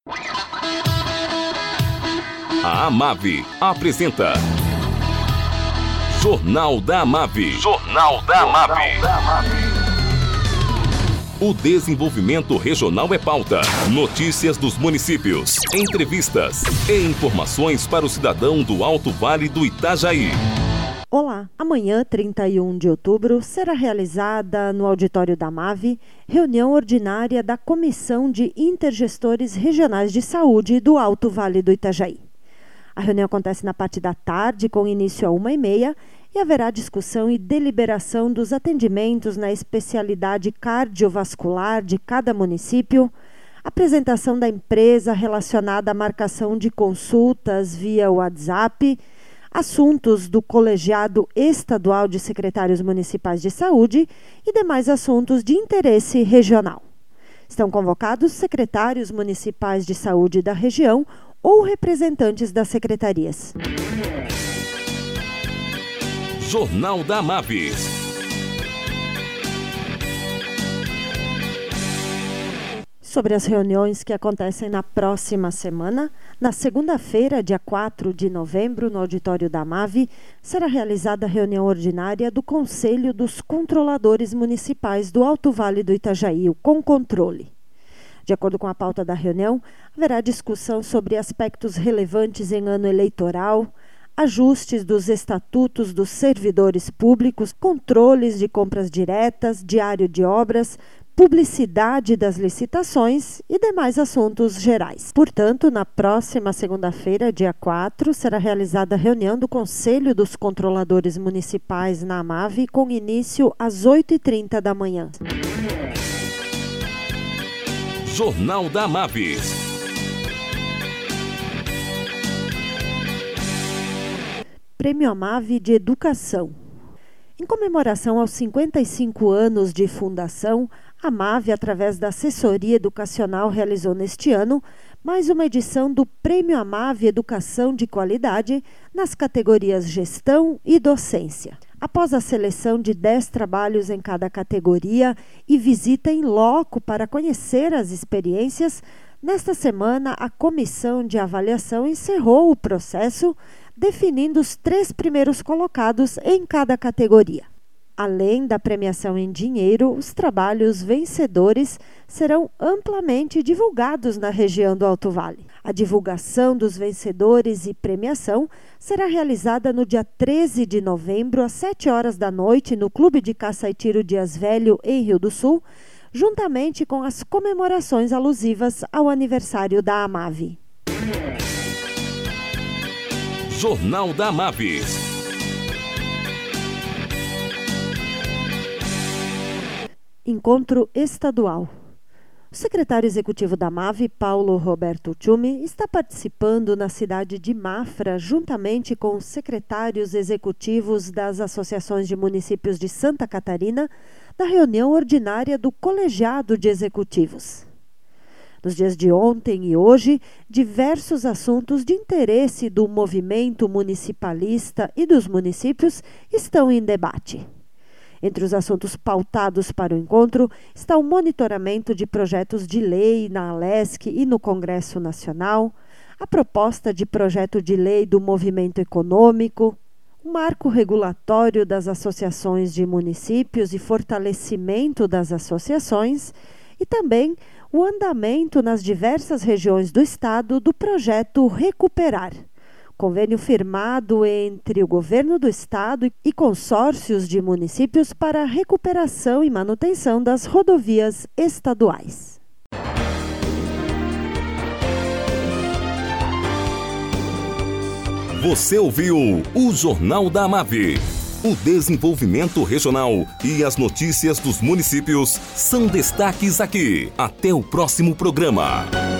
A Amave apresenta Jornal da Amave. Jornal da Amave. O desenvolvimento regional é pauta. Notícias dos municípios, entrevistas e informações para o cidadão do Alto Vale do Itajaí. Olá, amanhã, 31 de outubro, será realizada no auditório da Amave reunião ordinária da Comissão de Intergestores Regionais de Saúde do Alto Vale do Itajaí. A reunião acontece na parte da tarde, com início às 13h30, e haverá discussão e deliberação dos atendimentos na especialidade cardiovascular de cada município, apresentação da empresa relacionada à marcação de consultas via WhatsApp, assuntos do Colegiado Estadual de Secretários Municipais de Saúde e demais assuntos de interesse regional. Estão convocados secretários municipais de saúde da região ou representantes das secretarias. Jornal da Amave. Sobre as reuniões que acontecem na próxima semana, na segunda-feira, dia 4 de novembro, no auditório da Amave, será realizada a reunião ordinária do Conselho dos Controladores Municipais do Alto Vale do Itajaí, o Concontrole. De acordo com a pauta da reunião, haverá discussão sobre aspectos relevantes em ano eleitoral, ajustes dos estatutos dos servidores públicos, controles de compras diretas, diário de obras, publicidade das licitações e demais assuntos gerais. Portanto, na próxima segunda-feira, dia 4, será realizada a reunião do Conselho dos Controladores Municipais na Amave, com início às 8h30 da manhã. Jornal da Amave. Prêmio Amave de Educação. Em comemoração aos 55 anos de fundação, a Amave, através da Assessoria Educacional, realizou neste ano mais uma edição do Prêmio Amave Educação de Qualidade nas categorias Gestão e Docência. Após a seleção de 10 trabalhos em cada categoria e visita em loco para conhecer as experiências, nesta semana a comissão de avaliação encerrou o processo, definindo os 3 primeiros colocados em cada categoria. Além da premiação em dinheiro, os trabalhos vencedores serão amplamente divulgados na região do Alto Vale. A divulgação dos vencedores e premiação será realizada no dia 13 de novembro, às 7h da noite, no Clube de Caça e Tiro Dias Velho, em Rio do Sul, juntamente com as comemorações alusivas ao aniversário da Amave. Jornal da Amave. Encontro estadual. O secretário executivo da Amave, Paulo Roberto Tchumi, está participando na cidade de Mafra, juntamente com os secretários executivos das associações de municípios de Santa Catarina, da reunião ordinária do Colegiado de Executivos. Nos dias de ontem e hoje, diversos assuntos de interesse do movimento municipalista e dos municípios estão em debate. Entre os assuntos pautados para o encontro está o monitoramento de projetos de lei na Alesc e no Congresso Nacional, a proposta de projeto de lei do movimento econômico, o marco regulatório das associações de municípios e fortalecimento das associações e também o andamento nas diversas regiões do estado do projeto Recuperar, convênio firmado entre o governo do estado e consórcios de municípios para a recuperação e manutenção das rodovias estaduais. Você ouviu o Jornal da Amave. O desenvolvimento regional e as notícias dos municípios são destaques aqui. Até o próximo programa.